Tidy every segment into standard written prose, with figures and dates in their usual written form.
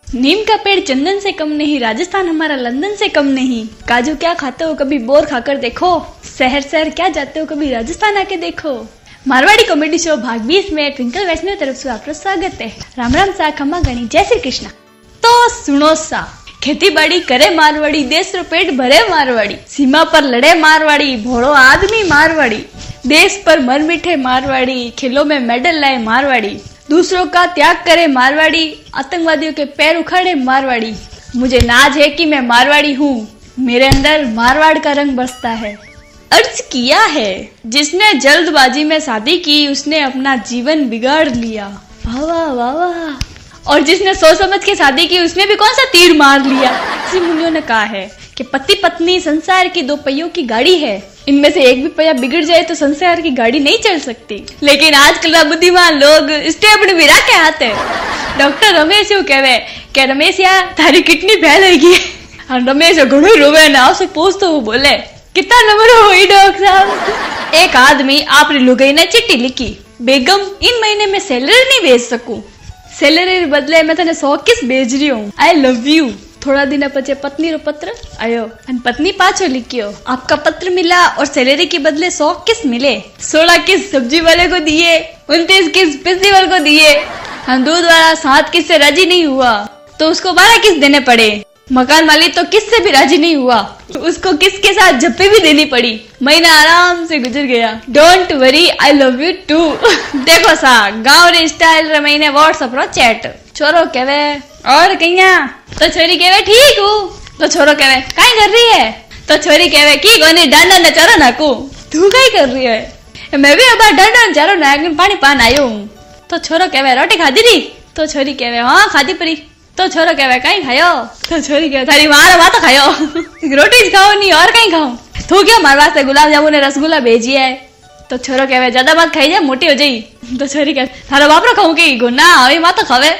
नीम का पेड़ चंदन से कम नहीं, राजस्थान हमारा लंदन से कम नहीं। काजू क्या खाते हो कभी बोर खाकर देखो, शहर शहर क्या जाते हो कभी राजस्थान आके देखो। मारवाड़ी कॉमेडी शो भाग 20 में ट्विंकल वैष्णव तरफ से आपका स्वागत है। राम राम सा खम्मा गणी, जय श्री कृष्ण। तो सुनो सा, खेती बाड़ी करे मारवाड़ी, देश रो पेट भरे मारवाड़ी, सीमा पर लड़े मारवाड़ी, भोड़ो आदमी मारवाड़ी, देश पर मर मिठे मारवाड़ी, खेलों में मेडल लाए मारवाड़ी, दूसरों का त्याग करे मारवाड़ी, आतंकवादियों के पैर उखाड़े मारवाड़ी। मुझे नाज है कि मैं मारवाड़ी हूँ, मेरे अंदर मारवाड़ का रंग बसता है। अर्ज किया है, जिसने जल्दबाजी में शादी की उसने अपना जीवन बिगाड़ लिया। वाह वाह वाह वाह। और जिसने सोच समझ के शादी की उसने भी कौन सा तीर मार लिया। ऋषि मुनियों ने कहा है कि पति पत्नी संसार की दो पहियों की गाड़ी है, इनमें से एक भी पहिया बिगड़ जाए तो संसार की गाड़ी नहीं चल सकती। लेकिन आजकल बुद्धिमान लोग स्टेपनी भी रखे हाथ है। डॉक्टर रमेश यू कहवे कि रमेश या थारी किडनी फेल होगी। रमेश घणो रोवे ने आपसे पूछ तो वो बोले कितना नंबर हुई डॉक्टर साहब। एक आदमी आपने लुगाई ने चिट्ठी लिखी, बेगम इन महीने में सैलरी नहीं भेज सकूं, सैलरी बदले मैं तने 100 किस भेज रही हूँ, आई लव यू। थोड़ा दिन पचे पत्नी रो पत्र आयो, पत्नी पाछो लिखियो, आपका पत्र मिला और सैलरी के बदले 100 किस मिले। 16 किस सब्जी वाले को दिए, 29 किस बिजली वाले को दिए। हम दूध वाला 7 किस से राजी नहीं हुआ तो उसको 12 किस देने पड़े। मकान मालिक तो किस से भी राजी नहीं हुआ, उसको किसके साथ झप्पे भी देनी पड़ी। महीना आराम से गुजर गया। Don't worry, I love you too. देखो सा गाँव रे स्टाइल रे महीने व्हाट्सएप रो चैट। छोरो कहवे और कहिया, तो छोरी कहवे ठीक हूँ। तो छोरो कहवे काई कर रही है, तो छोरी कहवे की कोनी डांडा ने चारो नाकू। तू काई कर रही है, मैं भी अब डांडा ने चारो नाक पानी पान आयो हूँ। तो छोरो कहवे रोटी खादी री, तो छोरी कहवे हाँ खादी परी। तो छोरो कहवे कहीं खायो, तो छोरी कहवे थारी मार बात खायो। रोटी खाओ नहीं और कहीं खाओ। तू क्या मार वास्ते गुलाब जामुन ने रसगुल्ला भेजी है। तो छोरो कहवे ज्यादा बात खाई जाए मोटी हो जाई। तो छोरी कहवे थारा बापरो खाऊं की गुना अभी माता खावे।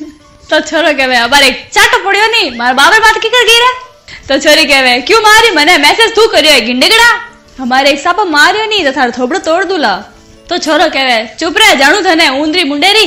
तो छोरो कहवे अबारे चाटो पड़ियो नहीं, मारा बाबर बात की कर गई रे। तो छोरी कहवे क्यों मारी मने, मैसेज तू करियो है गिंडेगड़ा, हमारे एक सापा मारियो नहीं तो थारो थोबड़ो तोड़ दूला। तो छोरो कहवे चुप रे जाणू थने ऊंदरी मुंडेरी,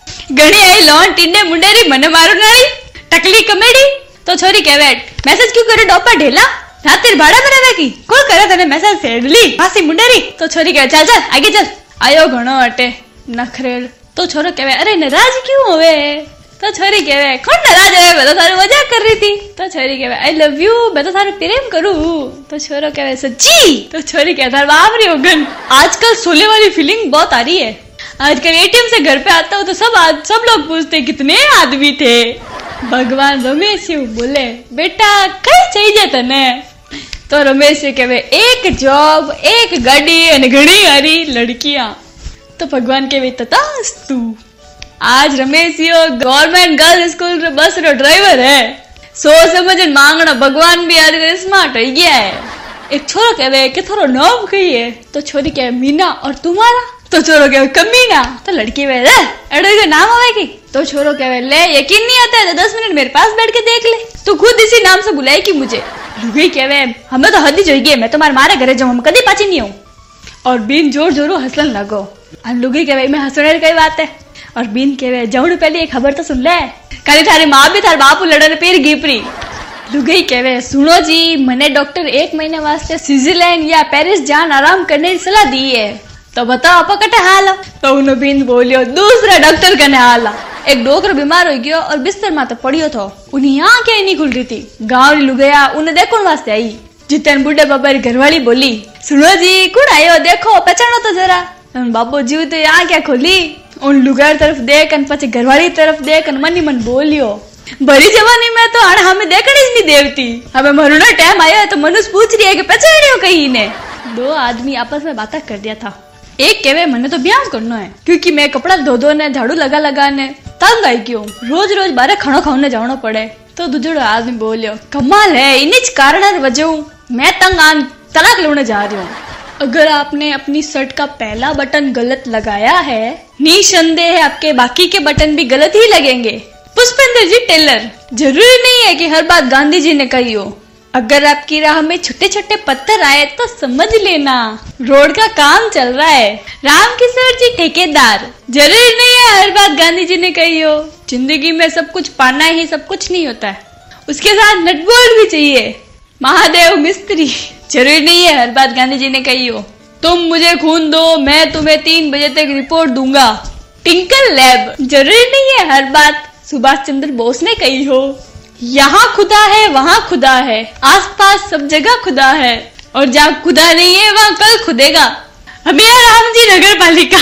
घणी आई लोन टिंडे मुंडेरी मने मारू नारी टकली कमेडी। तो छोरी कहवे मैसेज क्यों करे डोपा ढेला, रात्रि भाड़ा में रहे की कोई करे तने मैसेज फेडली फासी मुंडेरी। तो छोरी कहवे चल चल आगे चल, आयो घणो अटे नखरेल। तो छोरो कहवे अरे नाराज क्यों होवे। तो छोरी कहवे कौन नाराज है, मैं तो थारी मजाक कर रही थी। तो छोरी कहवे आई लव यू, मैं तो थारे प्रेम करूं। तो छोरो कहवे सच्ची। तो छोरी कहवे थार बाप रे होगन। आजकल सोले वाली फीलिंग बहुत आ रही है। आजकल एटीएम से घर पे आता हूँ तो सब लोग पूछते कितने आदमी थे। भगवान रमेश बोले बेटा कई चाहिए तने। तो रमेश कहवे एक जॉब, एक गाड़ी और घणी हारी लड़कियां। तो भगवान कहवे तथास्तु। आज रमेश गवर्नमेंट गर्ल्स स्कूल रे बस रो ड्राइवर है। सोच समझ मांगना भगवान भी आज स्मार्ट हो गया है। एक छोरो कहवे कि थोड़ा नाम कहिए। तो छोरी कहवे मीना और तुम्हारा। तो छोरो कहवे कमीना। तो लड़की वे अड़े नाम आवेगी। तो छोरो कहवे ले यकीन नहीं आता है तो 10 मिनट मेरे पास बैठ के देख ले, तू खुद इसी नाम से बुलाएगी मुझे। लुगाई कहवे हमें तो हद ही जोगी, मैं तुम्हारे मारे घरे जाऊं, हम कदी पाची नहीं हूँ। और बीन जोर जोरो हंसन लगो। लुगाई कहवे मैं हंसने कई बात है। और बीन कहवे जाऊं पहले एक खबर तो सुन ले, कल थारी माँ भी थार बापू लड़ने पेर गिपरी। लुगाई कहवे सुनो जी, मने डॉक्टर 1 महीने वास्ते स्विट्जरलैंड या पेरिस जान आराम करने की सलाह दी है, तो बताओ आप कटे हाल। तो उन्होंने बीन बोलियो दूसरा डॉक्टर कने हाल। एक डॉक्टर बीमार हो गयो और बिस्तर में तो पड़ियो थो, उन्हें यहाँ क्या नहीं खुल रही थी। गाँव लुगाया उन्हें देखने वास्ते आई। जितन बुढ़े बाबा घरवाली बोली सुनो जी कौन आयो देखो पहचानो तो जरा। बाबू जी तो यहाँ क्या खोली, उन लुगार तरफ देख पचे घरवाली तरफ देख मन ही मन बोलियो भरी जवानी में तो आने हमें देखनी नहीं देवती, हमें मरुना टाइम आया तो मनुष्य पूछ रही है कि पहचानियो कहीं ने। 2 आदमी आपस में बातें कर दिया था। एक कहवे मने तो ब्याह करना है क्योंकि मैं कपड़ा धो ने झाड़ू लगा ने तंग आई क्यों, रोज रोज बारे खाना खाने जाना पड़े। तो दूसरो आदमी बोलियो कमाल है, इन्हीं कारण वजह मैं तंग आन तलाक लेने जा रही हूँ। अगर आपने अपनी शर्ट का पहला बटन गलत लगाया है, निसंदेह आपके बाकी के बटन भी गलत ही लगेंगे। पुष्पेंद्र जी टेलर, जरूरी नहीं है कि हर बात गांधी जी ने कही हो। अगर आपकी राह में छोटे छोटे पत्थर आए तो समझ लेना रोड का काम चल रहा है। राम किशोर जी ठेकेदार, जरूरी नहीं है हर बात गांधी जी ने कही हो। जिंदगी में सब कुछ पाना ही सब कुछ नहीं होता है, उसके साथ नटबोल्ट भी चाहिए। महादेव मिस्त्री, जरूरी नहीं है हर बात गांधी जी ने कही हो। तुम मुझे खून दो, मैं तुम्हें 3 बजे तक रिपोर्ट दूंगा। टिंकल लैब, जरूरी नहीं है हर बात सुभाष चंद्र बोस ने कही हो। यहाँ खुदा है, वहाँ खुदा है, आसपास सब जगह खुदा है, और जहाँ खुदा नहीं है वहाँ कल खुदेगा। अभी राम जी नगर पालिका।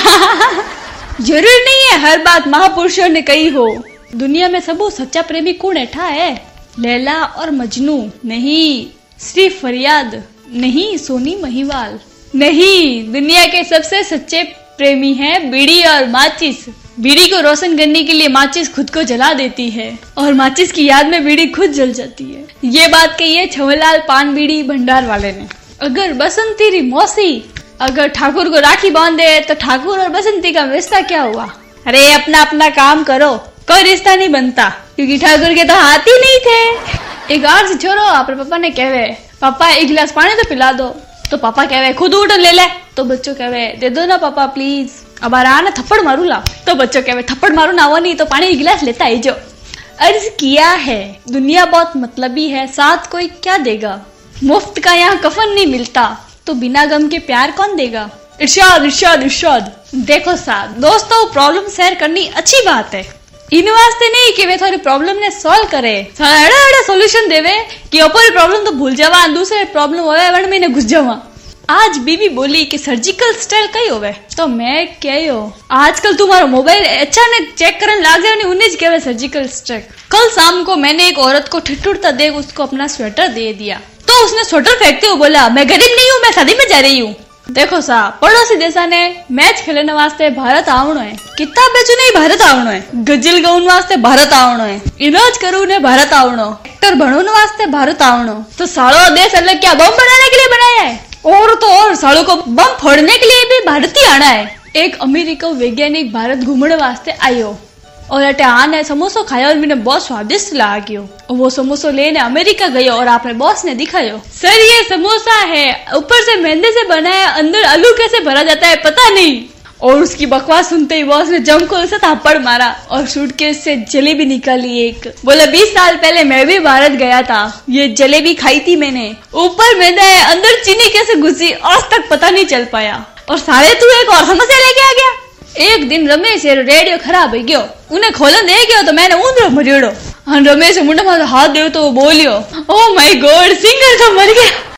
जरूरी नहीं है हर बात महापुरुषों ने कही हो। दुनिया में सबो सच्चा प्रेमी कौन ऐठा है? लैला और मजनू नहीं, श्री फरियाद नहीं, सोनी महिवाल नहीं। दुनिया के सबसे सच्चे प्रेमी हैं बीड़ी और माचिस। बीड़ी को रोशन करने के लिए माचिस खुद को जला देती है और माचिस की याद में बीड़ी खुद जल जाती है। ये बात कही है छवनलाल पान बीड़ी भंडार वाले ने। अगर बसंती री मौसी अगर ठाकुर को राखी बांधे तो ठाकुर और बसंती का रिश्ता क्या हुआ? अरे अपना अपना काम करो, कोई रिश्ता नहीं बनता, क्योंकि ठाकुर के तो हाथ ही नहीं थे। एक और से छोरो अपने पापा ने कहवे, पापा 1 गिलास पानी तो पिला दो। तो पापा कहवे खुद उठ ले ले। तो बच्चों कहवे दे दो ना पापा प्लीज। अब आना थप्पड़ मारू ला। तो बच्चों कहवे थप्पड़ मारू ना, वो नहीं तो पानी 1 गिलास लेता है जो। अर्ज किया है दुनिया बहुत मतलबी है, साथ कोई क्या देगा। मुफ्त का यहाँ कफन नहीं मिलता, तो बिना गम के प्यार कौन देगा। इरशाद इरशाद इरशाद। देखो साहब दोस्तों, प्रॉब्लम शेयर करनी अच्छी बात है। इन वास्ते नहीं कि वे थोड़ी प्रॉब्लम ने सॉल्व करे, एड़ा सॉल्यूशन देवे कि ऊपर प्रॉब्लम तो भूल जावा, दूसरे प्रॉब्लम होवे वन में घुस जावा। आज बीबी बोली कि सर्जिकल स्टाइल कई होवे, तो मैं कहो आजकल तुम्हारा मोबाइल अच्छा ने चेक करने लाग जाए उन्हें कहवे सर्जिकल स्टाइल। कल शाम को मैंने एक औरत को ठिठुरता देख उसको अपना स्वेटर दे दिया, तो उसने स्वेटर फेंकते हुए बोला मैं गरीब नहीं हूँ, मैं शादी में जा रही हूँ। देखो साहब पड़ोसी देशा ने मैच खेलने वास्ते भारत आवनो है, किताब बेचू नहीं भारत आवनो है, गजल गाउन वास्ते भारत आवनो है, इलाज करू ने भारत आवनो, एक्टर बनने वास्ते भारत आवनो। तो सालो देश अलग क्या बम बनाने के लिए बनाया है, और तो और सालों को बम फोड़ने के लिए भी भारत ही आना है। एक अमेरिका वैज्ञानिक भारत घूमने वास्ते आयो और अटे आने समोसो खाया और मैंने बहुत स्वादिष्ट लाग्यो। वो समोसो लेने अमेरिका गयो और आपने बॉस ने दिखायो, सर ये समोसा है, ऊपर से मैदे से बना है, अंदर आलू कैसे भरा जाता है पता नहीं। और उसकी बकवास सुनते ही बॉस ने जम को उसे थप्पड़ मारा और सूटकेस से जलेबी निकाली एक। बोला 20 साल पहले मैं भी भारत गया था, ये जलेबी खाई थी मैंने, ऊपर मैदा है अंदर चीनी कैसे घुसी आज तक पता नहीं चल पाया। और सारे तू एक और समस्या लेके आ गया। एक दिन रमेश रेडियो खराब हो गयो, उन्हें खोलन दे गयो तो मैंने ऊंधरो मरियोड़ो। रमेश मुंडा में हाथ दे तो वो बोलियो ओ माय गॉड सिंगर तो मर गया।